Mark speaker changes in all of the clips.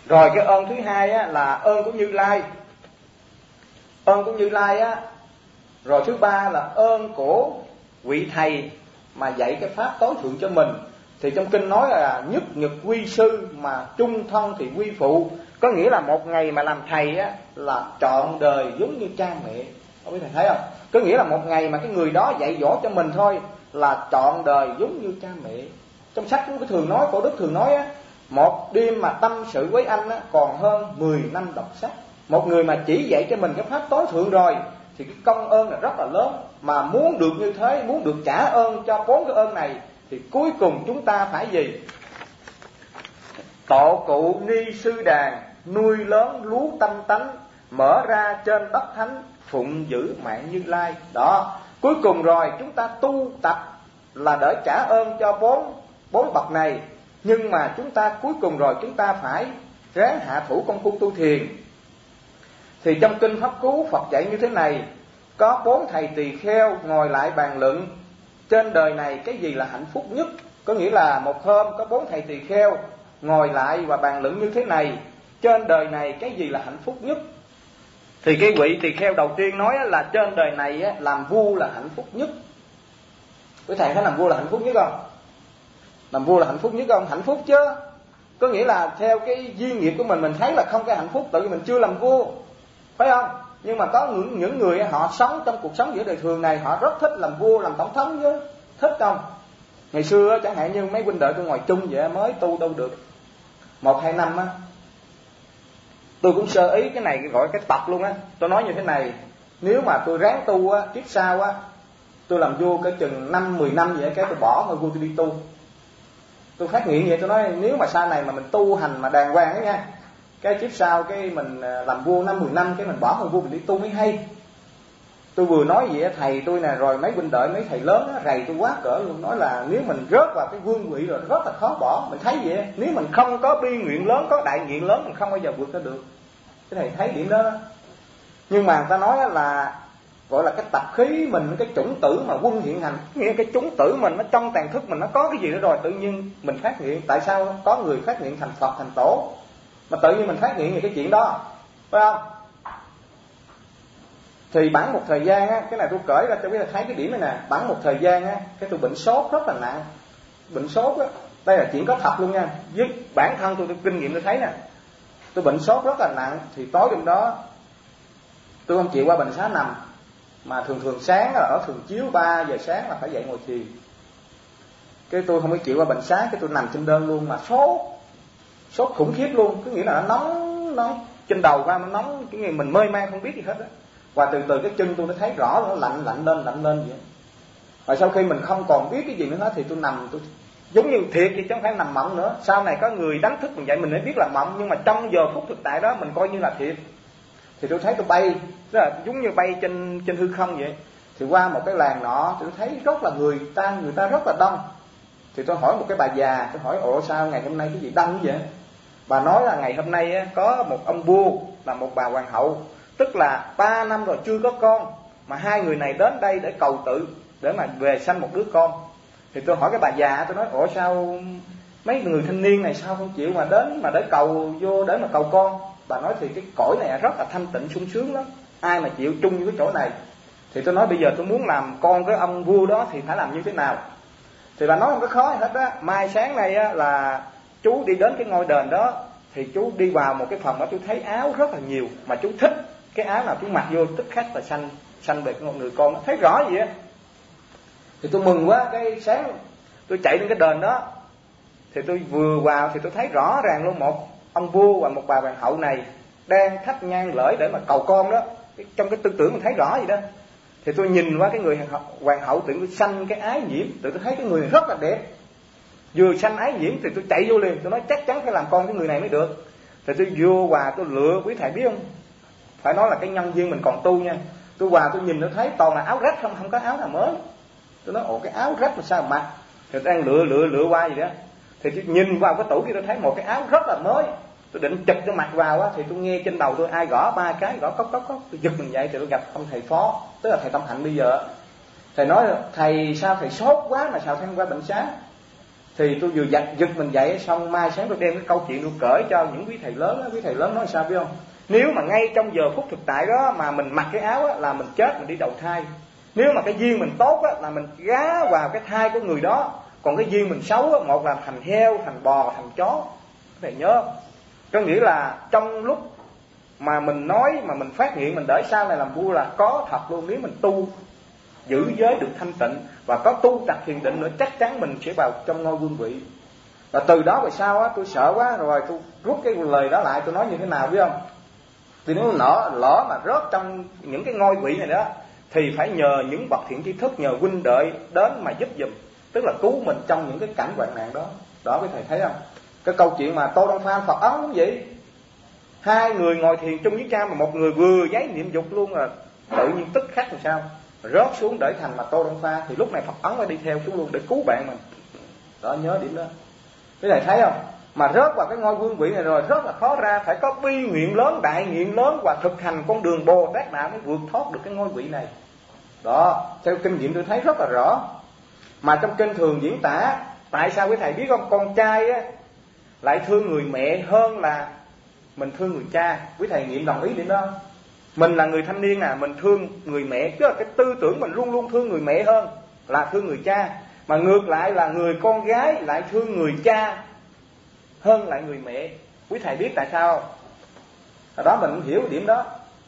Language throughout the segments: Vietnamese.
Speaker 1: Rồi cái ơn thứ hai á, là ơn của Như Lai. Ơn của Như Lai á. Rồi thứ ba là ơn của vị thầy mà dạy cái pháp tối thượng cho mình. Thì trong kinh nói là nhất nhật quy sư, mà chung thân thì quy phụ. Có nghĩa là một ngày mà làm thầy á, là trọn đời giống như cha mẹ. Không biết thầy thấy không? Có nghĩa là một ngày mà cái người đó dạy dỗ cho mình thôi là trọn đời giống như cha mẹ. Trong sách của thường nói, Cổ Đức thường nói á, một đêm mà tâm sự với anh á, còn hơn 10 năm đọc sách. Một người mà chỉ dạy cho mình cái pháp tối thượng rồi thì cái công ơn là rất là lớn. Mà muốn được như thế, muốn được trả ơn cho 4 cái ơn này, thì cuối cùng chúng ta phải gì? Tộ cụ ni sư đàn, nuôi lớn lú tâm tánh, mở ra trên đất thánh, phụng giữ mạng Như Lai. Đó, cuối cùng rồi chúng ta tu tập là để trả ơn cho bốn bậc này. Nhưng mà chúng ta cuối cùng rồi chúng ta phải ráng hạ thủ công phu tu thiền. Thì trong kinh Pháp Cú, Phật dạy như thế này: có 4 thầy tỳ kheo ngồi lại bàn luận trên đời này cái gì là hạnh phúc nhất. Có nghĩa là một hôm có 4 thầy tỳ kheo ngồi lại và bàn luận như thế này: trên đời này cái gì là hạnh phúc nhất? Thì cái vị tỳ kheo đầu tiên nói là trên đời này làm vua là hạnh phúc nhất. Quý thầy thấy làm vua là hạnh phúc nhất không? Làm vua là hạnh phúc nhất không? Hạnh phúc chứ. Có nghĩa là theo cái duyên nghiệp của mình thấy là không cái hạnh phúc, tại vì mình chưa làm vua, phải không? Nhưng mà có những người họ sống trong cuộc sống giữa đời thường này, họ rất thích làm vua, làm tổng thống chứ. Thích không? Ngày xưa chẳng hạn như mấy huynh đệ tôi ngồi chung vậy, mới tu đâu được 1-2 năm á, tôi cũng sơ ý cái này gọi cái tập luôn á. Tôi nói như thế này: nếu mà tôi ráng tu á, kiếp sau á, tôi làm vua cái chừng 5-10 năm vậy, cái tôi bỏ ngôi vua tôi đi tu. Tôi phát nguyện vậy, tôi nói nếu mà sau này mà mình tu hành mà đàng hoàng đó nha, cái kiếp sau cái mình làm vua 5-10 năm, cái mình bỏ ngôi vua mình đi tu mới hay. Tôi vừa nói vậy thầy tôi nè, rồi mấy huynh đệ, mấy thầy lớn á, rầy tôi quá cỡ luôn, nói là nếu mình rớt vào cái vương vị rồi rất là khó bỏ. Mình thấy vậy, nếu mình không có bi nguyện lớn, có đại nguyện lớn, mình không bao giờ vượt ra được. Cái thầy thấy điểm đó. Nhưng mà người ta nói là gọi là cái tập khí mình, cái chủng tử mà quân hiện hành, nghĩa cái chủng tử mình nó trong tàn thức mình nó có cái gì đó rồi, tự nhiên mình phát nguyện. Tại sao có người phát nguyện thành Phật thành Tổ mà tự nhiên mình phát nguyện về cái chuyện đó, phải không? Thì bẵng một thời gian á, cái này tôi cởi ra cho quý vị thấy cái điểm này nè. Bẵng một thời gian á, cái tôi bệnh sốt rất là nặng. Bệnh sốt á, đây là chuyện có thật luôn nha, với bản thân tôi kinh nghiệm tôi thấy nè. Tôi bệnh sốt rất là nặng, thì tối hôm đó tôi không chịu qua bệnh xá nằm, mà thường sáng là ở thường chiếu 3 giờ sáng là phải dậy ngồi thiền. Cái tôi không có chịu qua bệnh xá, cái tôi nằm trên đơn luôn, mà sốt khủng khiếp luôn. Cứ nghĩa là nó nóng trên đầu ra, nó nóng, cái người mình mê man không biết gì hết á. Và từ từ cái chân tôi nó thấy rõ nó lạnh lên vậy. Và sau khi mình không còn biết cái gì nữa hết thì tôi nằm, tôi giống như thiệt thì chứ không phải nằm mộng nữa. Sau này có người đánh thức mình dậy mình mới biết là mộng, nhưng mà trong giờ phút thực tại đó mình coi như là thiệt. Thì tôi thấy tôi bay, tức là giống như bay trên hư không vậy. Thì qua một cái làng nọ thì tôi thấy rất là người ta rất là đông. Thì tôi hỏi một cái bà già, tôi hỏi: ủa sao ngày hôm nay cái gì đông vậy? Bà nói là ngày hôm nay có một ông vua là một bà hoàng hậu, tức là 3 năm rồi chưa có con, mà 2 người này đến đây để cầu tự, để mà về sanh một đứa con. Thì tôi hỏi cái bà già, tôi nói: ủa sao mấy người thanh niên này sao không chịu mà đến mà để cầu vô, để mà cầu con? Bà nói thì cái cõi này rất là thanh tịnh sung sướng lắm, ai mà chịu chung với cái chỗ này. Thì tôi nói bây giờ tôi muốn làm con cái ông vua đó thì phải làm như thế nào? Thì bà nói không có khó gì hết á. Mai sáng nay á, là chú đi đến cái ngôi đền đó, thì chú đi vào một cái phòng đó, chú thấy áo rất là nhiều, mà chú thích cái áo nào chú mặc vô tức khắc là sanh về cái người con đó, thấy rõ vậy á. Thì tôi mừng quá, cái sáng tôi chạy đến cái đền đó, thì tôi vừa vào thì tôi thấy rõ ràng luôn, một ông vua và một bà hoàng hậu này đang thắp nhang lễ để mà cầu con đó. Trong cái tư tưởng mình thấy rõ vậy đó. Thì tôi nhìn qua cái người hoàng hậu, tự tôi sanh cái ái nhiễm, tự tôi thấy cái người này rất là đẹp. Vừa sanh ái nhiễm thì tôi chạy vô liền, tôi nói chắc chắn phải làm con cái người này mới được. Thì tôi vô và tôi lựa, quý thầy biết không, phải nói là cái nhân duyên mình còn tu nha. Tôi vào tôi nhìn tôi thấy toàn là áo rách không có áo nào mới. Tôi nói: ồ, cái áo rách mà sao mặc? Thì tôi đang lựa qua gì đó. Thì tôi nhìn vào cái tủ kia tôi thấy một cái áo rất là mới. Tôi định chụp cái mặt vào á, thì tôi nghe trên đầu tôi ai gõ 3 cái, gõ cốc. Tôi giật mình dậy thì tôi gặp ông thầy Phó, tức là thầy Tâm Hạnh bây giờ. Thầy nói: thầy sao thầy sốt quá mà sao thầy qua bệnh xá? Thì tôi vừa giật mình dậy, xong mai sáng tôi đem cái câu chuyện tôi kể cho những quý thầy lớn. Quý thầy lớn nói sao biết không? Nếu mà ngay trong giờ phút thực tại đó mà mình mặc cái áo là mình chết, mình đi đầu thai. Nếu mà cái duyên mình tốt là mình gá vào cái thai của người đó. Còn cái duyên mình xấu một là thành heo, thành bò, thành chó. Thầy nhớ, có nghĩa là trong lúc mà mình nói mà mình phát hiện mình để sau này làm vua là có thật luôn. Nếu mình tu giữ giới được thanh tịnh và có tu tập thiền định nữa, chắc chắn mình sẽ vào trong ngôi vương vị. Và từ đó về sau tôi sợ quá rồi, tôi rút cái lời đó lại. Tôi nói như thế nào biết không? Thì nếu lỡ mà rớt trong những cái ngôi vị này đó thì phải nhờ những bậc thiện tri thức, nhờ huynh đệ đến mà giúp giùm, tức là cứu mình trong những cái cảnh hoạn nạn đó. Đó quý thầy thấy không? Cái câu chuyện mà Tô Đông Pha Phật Ấn cũng vậy. Hai người ngồi thiền chung với cha mà một người vừa giấy niệm dục luôn, là tự nhiên tức khắc làm sao rớt xuống để thành mà Tô Đông Pha. Thì lúc này Phật Ấn phải đi theo xuống luôn để cứu bạn mình. Đó, nhớ điểm đó. Quý thầy thấy không? Mà rớt vào cái ngôi vương vị này rồi rất là khó ra, phải có bi nguyện lớn, đại nguyện lớn và thực hành con đường Bồ Tát đạo mới vượt thoát được cái ngôi vị này. Đó, theo kinh nghiệm tôi thấy rất là rõ. Mà trong kinh thường diễn tả, tại sao quý thầy biết không? Con trai á lại thương người mẹ hơn là mình thương người cha. Quý thầy nghiệm đồng ý điểm đó. Mình là người thanh niên mình thương người mẹ, tức là cái tư tưởng mình luôn luôn thương người mẹ hơn là thương người cha. Mà ngược lại là người con gái lại thương người cha hơn lại người mẹ. Quý thầy biết tại sao không? Ở đó mình hiểu điểm đó.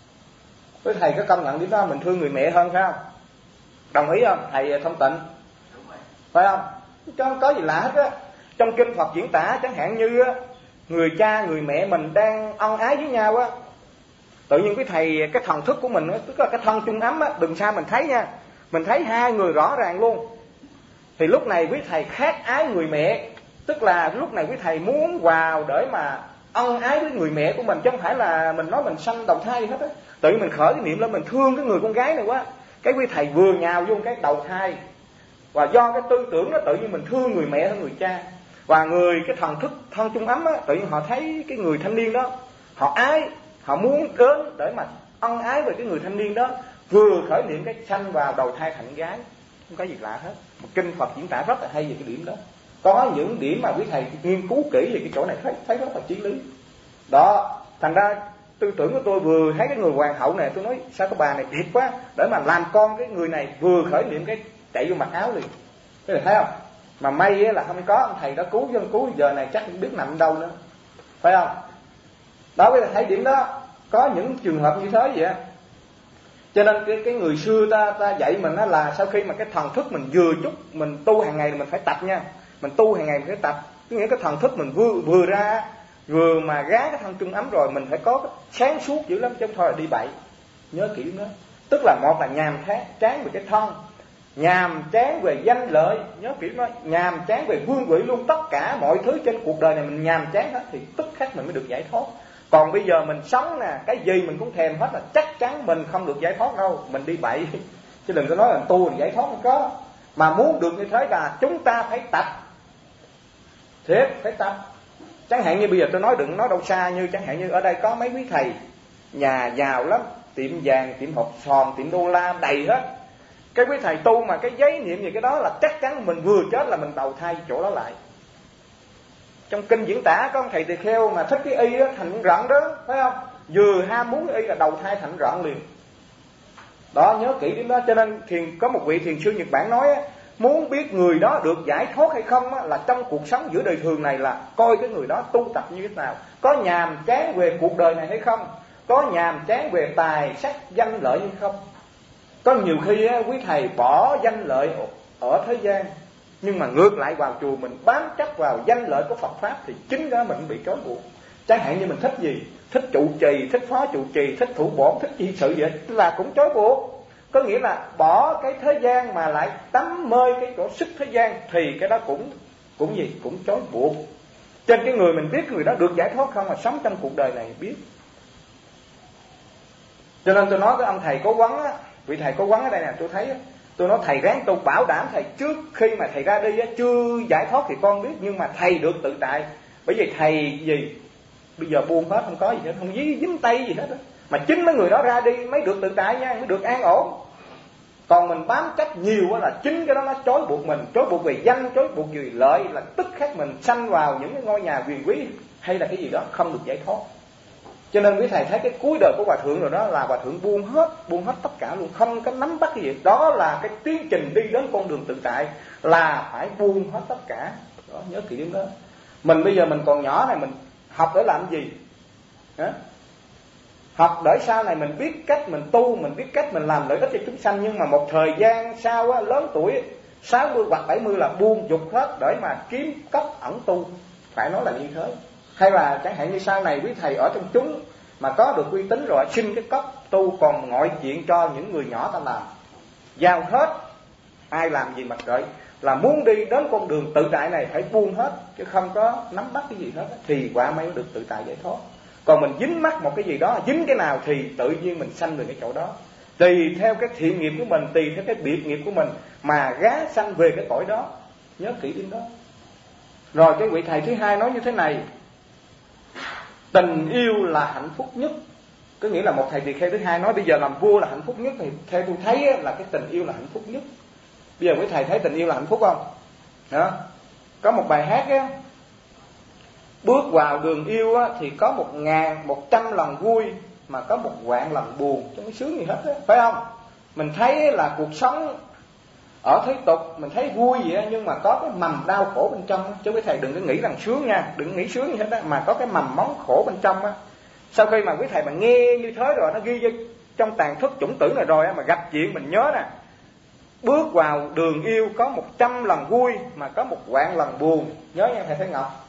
Speaker 1: Quý thầy có công nhận điểm đó, mình thương người mẹ hơn phải không? Đồng ý không thầy Thông Tịnh? Phải không? Chứ không có gì lạ hết á. Trong kinh Phật diễn tả chẳng hạn như người cha người mẹ mình đang ân ái với nhau á, tự nhiên quý thầy cái thần thức của mình tức là cái thân chung ấm á, đừng sao mình thấy nha, mình thấy hai người rõ ràng luôn. Thì lúc này quý thầy khát ái người mẹ, tức là lúc này quý thầy muốn vào để mà ân ái với người mẹ của mình, chứ không phải là mình nói mình sanh đầu thai gì hết á. Tự nhiên mình khởi cái niệm lên mình thương cái người con gái này quá, cái quý thầy vừa nhào vô cái đầu thai. Và do cái tư tưởng đó tự nhiên mình thương người mẹ hơn người cha. Và người cái thần thức thân chung ấm á, tự nhiên họ thấy cái người thanh niên đó, họ ái, họ muốn đến để mà ân ái về cái người thanh niên đó, vừa khởi niệm cái sanh vào đầu thai thành gái. Không có gì lạ hết. Một kinh Phật diễn tả rất là hay về cái điểm đó. Có những điểm mà quý thầy nghiên cứu kỹ về cái chỗ này thấy rất là chí lý. Đó, thành ra tư tưởng của tôi vừa thấy cái người hoàng hậu này, tôi nói sao cái bà này đẹp quá, để mà làm con cái người này vừa khởi niệm cái chạy vô mặc áo liền. Cái này thấy không? Mà may là không có ông thầy đó cứu, dân cứu giờ này chắc không biết nằm đâu nữa. Phải không? Đó, quý thầy thấy điểm đó. Có những trường hợp như thế vậy á. Cho nên cái người xưa ta dạy mình đó là sau khi mà cái thần thức mình vừa chút, mình tu hàng ngày mình phải tập nha. Mình tu hàng ngày mình phải tập. Nghĩa cái thần thức mình vừa ra, vừa mà gá cái thân chung ấm rồi, mình phải có cái sáng suốt dữ lắm chứ không thôi là đi bậy. Nhớ kỹ đó. Tức là một là nhàm chán về cái thân, nhàm chán về danh lợi, nhớ kỹ nói, nhàm chán về vương vị luôn, tất cả mọi thứ trên cuộc đời này mình nhàm chán hết thì tức khắc mình mới được giải thoát. Còn bây giờ mình sống cái gì mình cũng thèm hết là chắc chắn mình không được giải thoát đâu, mình đi bậy. Chứ đừng có nói là tu thì giải thoát, không có. Mà muốn được như thế là chúng ta phải tập. Thiệt, phải tập. Chẳng hạn như bây giờ tôi nói đừng nói đâu xa, như chẳng hạn như ở đây có mấy quý thầy nhà giàu lắm, tiệm vàng, tiệm hộp sòn, tiệm đô la đầy hết. Cái quý thầy tu mà cái giấy niệm gì cái đó là chắc chắn mình vừa chết là mình đầu thai chỗ đó lại. Trong kinh diễn tả có ông thầy tỳ kheo mà thích cái y đó, thành rận đó, phải không? Vừa ham muốn cái y là đầu thai thành rận liền. Đó, nhớ kỹ điểm đó. Cho nên có một vị thiền sư Nhật Bản nói muốn biết người đó được giải thoát hay không là trong cuộc sống giữa đời thường này là coi cái người đó tu tập như thế nào, có nhàm chán về cuộc đời này hay không, có nhàm chán về tài sắc danh lợi hay không. Có nhiều khi quý thầy bỏ danh lợi ở thế gian, nhưng mà ngược lại vào chùa mình bám chấp vào danh lợi của Phật Pháp thì chính đó mình bị trói buộc. Chẳng hạn như mình thích gì, thích trụ trì, thích phó trụ trì, thích thủ bổn, thích chi sự vậy là cũng trói buộc. Có nghĩa là bỏ cái thế gian mà lại tắm mê cái chỗ sức thế gian thì cái đó cũng gì, cũng trói buộc. Trên cái người mình biết người đó được giải thoát không, mà sống trong cuộc đời này biết. Cho nên tôi nói với ông thầy cố vấn vị thầy cố vấn ở đây nè, tôi thấy tôi nói thầy ráng tu, bảo đảm thầy trước khi mà thầy ra đi chưa giải thoát thì con biết, nhưng mà thầy được tự tại. Bởi vì thầy gì bây giờ buông hết, không có gì hết, không dính tay gì hết đó. Mà chính mấy người đó ra đi mới được tự tại nha, mới được an ổn. Còn mình bám chấp nhiều quá là chính cái đó nó trói buộc mình, trói buộc về danh, trói buộc về lợi, là tức khắc mình sanh vào những cái ngôi nhà quyền quý hay là cái gì đó không được giải thoát. Cho nên quý thầy thấy cái cuối đời của hòa thượng rồi đó là hòa thượng buông hết tất cả luôn, không có nắm bắt cái gì. Đó là cái tiến trình đi đến con đường tự tại, là phải buông hết tất cả. Đó, nhớ kỹ điểm đó. Mình bây giờ mình còn nhỏ này, mình học để làm gì? Hả? Học để sau này mình biết cách mình tu, mình biết cách mình làm lợi ích cho chúng sanh. Nhưng mà một thời gian sau á, lớn tuổi 60 hoặc 70 là buông dục hết để mà kiếm cốc ẩn tu. Phải nói là như thế. Hay là chẳng hạn như sau này quý thầy ở trong chúng mà có được uy tín rồi, xin cái cốc tu còn ngoại chuyện cho những người nhỏ ta làm, giao hết, ai làm gì mặc kệ. Là muốn đi đến con đường tự tại này phải buông hết, chứ không có nắm bắt cái gì hết, thì quả mới được tự tại giải thoát. Còn mình dính mắc một cái gì đó, dính cái nào thì tự nhiên mình sanh về cái chỗ đó. Tùy theo cái thiện nghiệp của mình, tùy theo cái biệt nghiệp của mình mà gá sanh về cái cõi đó. Nhớ kỹ điểm đó. Rồi cái vị thầy thứ hai nói như thế này: tình yêu là hạnh phúc nhất. Có nghĩa là một thầy tỳ kheo thứ hai nói bây giờ làm vua là hạnh phúc nhất, thì theo tôi thấy là cái tình yêu là hạnh phúc nhất. Bây giờ quý thầy thấy tình yêu là hạnh phúc không? Đó. Có một bài hát á, bước vào đường yêu á, thì có 1100 lần vui mà có 1.000 lần buồn, chứ không sướng gì hết á, phải không? Mình thấy là cuộc sống ở thế tục mình thấy vui vậy á, nhưng mà có cái mầm đau khổ bên trong. Chứ quý thầy đừng có nghĩ rằng sướng nha, đừng nghĩ sướng gì hết á, mà có cái mầm móng khổ bên trong á. Sau khi mà quý thầy mà nghe như thế rồi, nó ghi vô trong tàn thức chủng tử này rồi á, mà gặp chuyện mình nhớ nè, bước vào đường yêu có 100 lần vui mà có 1.000 lần buồn. Nhớ nha thầy Thế Ngọc,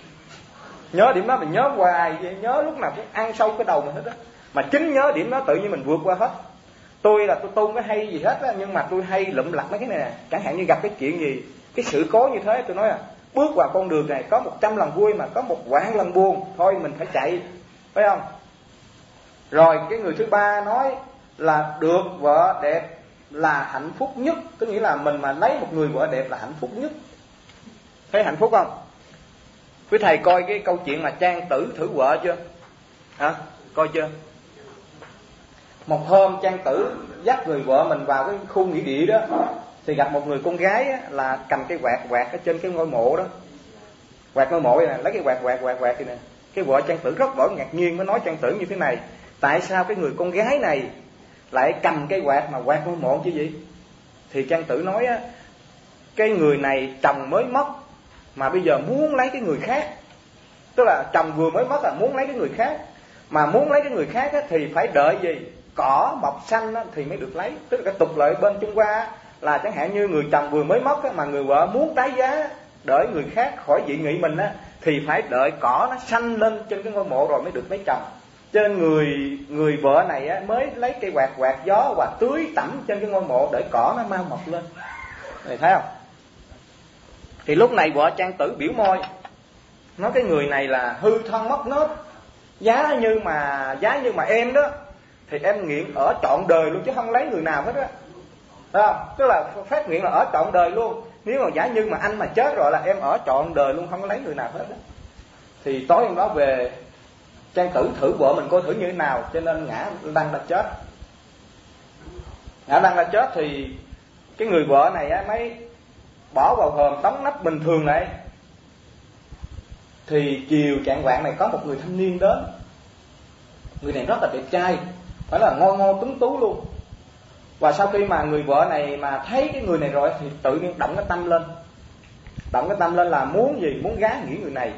Speaker 1: nhớ điểm đó mình nhớ hoài, nhớ lúc nào cũng ăn sâu cái đầu mình hết á. Mà chính nhớ điểm đó tự nhiên mình vượt qua hết. Tôi là tôi tu không có hay gì hết á, nhưng mà tôi hay lụm lặt mấy cái này nè. Chẳng hạn như gặp cái chuyện gì, cái sự cố như thế, tôi nói là bước vào con đường này có 100 lần vui mà có 1.000 lần buồn, thôi mình phải chạy, phải không? Rồi cái người thứ ba nói là được vợ đẹp là hạnh phúc nhất. Có nghĩa là mình mà lấy một người vợ đẹp là hạnh phúc nhất. Thấy hạnh phúc không? Quý thầy coi cái câu chuyện mà Trang Tử thử vợ chưa? Hả? Coi chưa? Một hôm Trang Tử dắt người vợ mình vào cái khu nghĩa địa đó, thì gặp một người con gái á, là cầm cái quạt ở trên cái ngôi mộ đó. Quạt ngôi mộ này nè, lấy cái quạt này nè. Cái vợ Trang Tử rất đổi ngạc nhiên, mới nói Trang Tử như thế này: tại sao cái người con gái này lại cầm cái quạt mà quạt ngôi mộ chứ gì? Thì Trang Tử nói á, cái người này chồng mới mất mà bây giờ muốn lấy cái người khác. Tức là chồng vừa mới mất là muốn lấy cái người khác. Mà muốn lấy cái người khác á, thì phải đợi gì? Cỏ mọc xanh á, thì mới được lấy. Tức là cái tục lệ bên Trung Hoa á, là chẳng hạn như người chồng vừa mới mất á, mà người vợ muốn tái giá đợi người khác khỏi dị nghị mình á, thì phải đợi cỏ nó xanh lên trên cái ngôi mộ rồi mới được lấy chồng. Cho nên người vợ này á, mới lấy cây quạt gió và tưới tẩm trên cái ngôi mộ để cỏ nó mau mọc lên. Này thấy không? Thì lúc này vợ Trang Tử biểu môi, nói cái người này là hư thân mất nết. Giá như mà em đó thì em nguyện ở trọn đời luôn, chứ không lấy người nào hết á. Thấy không? Tức là phát nguyện là ở trọn đời luôn. Nếu mà giả như mà anh mà chết rồi là em ở trọn đời luôn, không có lấy người nào hết á. Thì tối hôm đó về, Trang Tử thử vợ mình coi thử như thế nào, cho nên ngã lăn ra chết. Ngã lăn ra chết thì cái người vợ này á mới bỏ vào hòm đóng nắp bình thường lại. Thì chiều chạng vạng này có một người thanh niên đến. Người này rất là đẹp trai, phải là ngon tuấn tú luôn. Và sau khi mà người vợ này mà thấy cái người này rồi thì tự nhiên động cái tâm lên. Động cái tâm lên là muốn gì? Muốn gá nghĩ người này.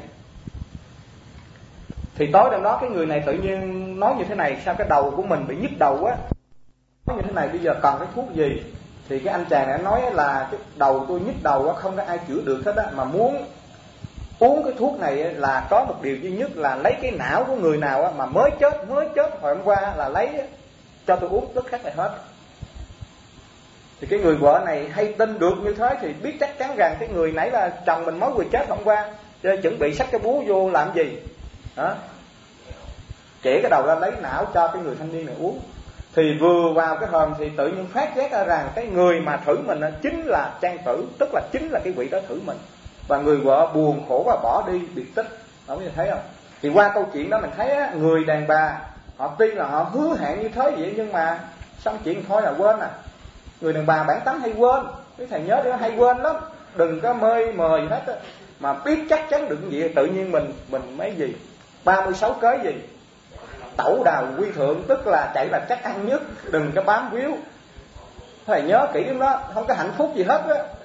Speaker 1: Thì tối hôm đó cái người này tự nhiên nói như thế này: sao cái đầu của mình bị nhức đầu quá. Nói như thế này: bây giờ cần cái thuốc gì? Thì cái anh chàng này nói là cái đầu tôi nhức đầu quá, không có ai chữa được hết á, mà muốn uống cái thuốc này là có một điều duy nhất là lấy cái não của người nào á mà mới chết hồi hôm qua là lấy cho tôi uống, tức khắc là hết. Thì cái người vợ này hay tin được như thế thì biết chắc chắn rằng cái người nãy là chồng mình mới vừa chết hôm qua, cho nên chuẩn bị xách cái búa vô làm gì? Đó. Chỉ cái đầu ra lấy não cho cái người thanh niên này uống. Thì vừa vào cái hòm thì tự nhiên phát giác ra rằng cái người mà thử mình chính là Trang Tử, tức là chính là cái vị đó thử mình. Và người vợ buồn khổ và bỏ đi biệt tích. Không có thấy không? Thì qua câu chuyện đó mình thấy á, người đàn bà họ tin là họ hứa hẹn như thế vậy, nhưng mà xong chuyện thôi là quên à. Người đàn bà bản tánh hay quên, cái thầy nhớ nó hay quên lắm. Đừng có mê mờ gì hết á, mà biết chắc chắn được gì tự nhiên mình mấy gì 36 kế gì tẩu đào quy thượng, tức là chạy là chắc ăn nhất, đừng có bám víu. Thầy nhớ kỹ lắm đó, không có hạnh phúc gì hết á.